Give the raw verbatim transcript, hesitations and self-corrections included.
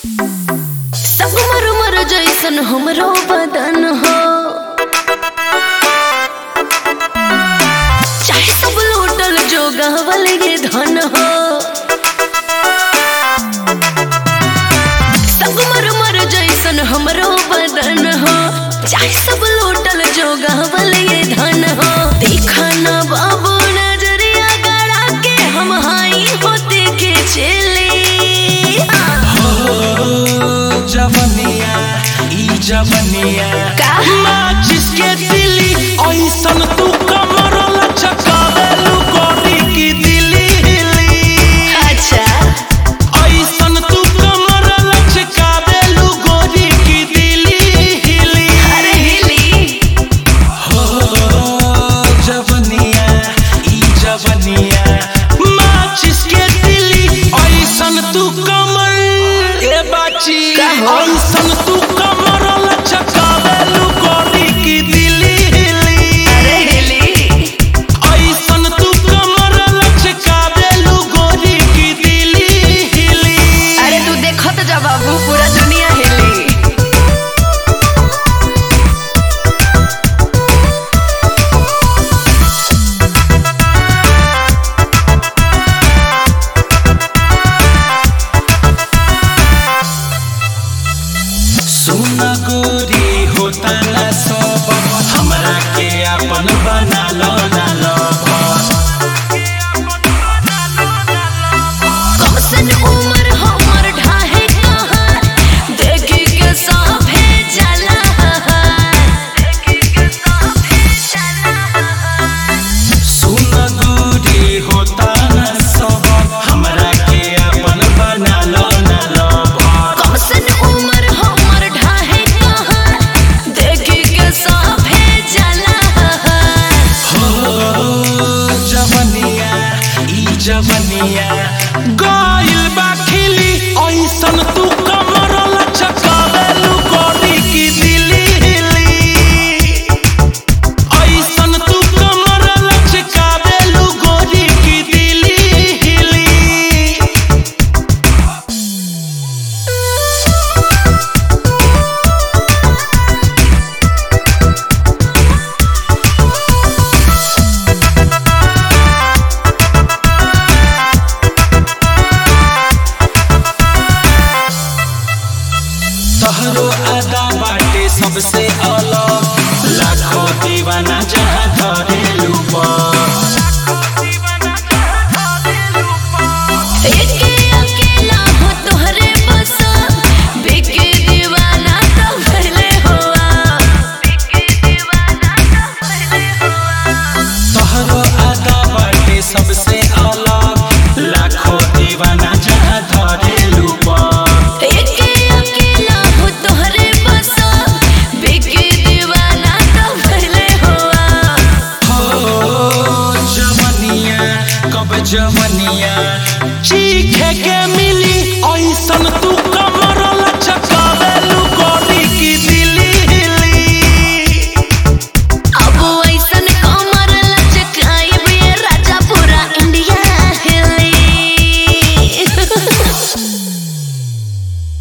संगमर मर जैसन हमरो बदन हो, चाहे सब लूटल जो गहवल ये धन हो। संगमर मर जैसन हमरो बदन हो, चाहे सब लूटल जो गहवल ये धन हो। देखा ना बाबू नजरिया गड़ा के हम हाई होते के चले। जवनिया ई जवनिया माचिस के दिली ऐसन तू कमर लचकावेलू गोरी की दिली हिली। अच्छा ऐसन तू कमर लचकावेलू गोरी की दिली हिली। अरे हिली हो जवनिया ई जवनिया माचिस के दिली ऐसन तू कमर के बाची ऐसन तू कमर लचकावेलू गोरी की दिली हिली। अरे हिली ऐसन तू कमर लचकावेलू गोरी की दिली हिली। अरे तू देखत जा बाबू पूरा दुनिया हिली। सुना गोरी होता ना सब हमरा के अपन बना लो ना लो। कौसन उम्र हमर ढाहे कहाँ, देखी के साफे जला। सुना गोरी होता ना सब हमरा के अपन बना लो ना लो। कौसन उम्र हमर ढाहे कहाँ, देखी के साफे जला। हो जवनिया ई जवनिया गाइल बा खिली ऐसन तू कमर लचकावेलू गोरी की दिली हिली। ऐसन तू कमर लचकावेलू गोरी की दिली हिली। तहरो अदा बाटे सबसे अलग, लाखों दीवाना जहाँ धरेलू एके अकेला हो तोहरे बसा, बिके दीवाना तो पहले हुआ। तहरो अदा बाटे सबसे अलग, लाखों दीवाना जहाँ धरेलू एके अकेला हो तोहरे बसा, बिके दीवाना तो पहले हुआ। हो जवनिया कब जवनिया चीखे के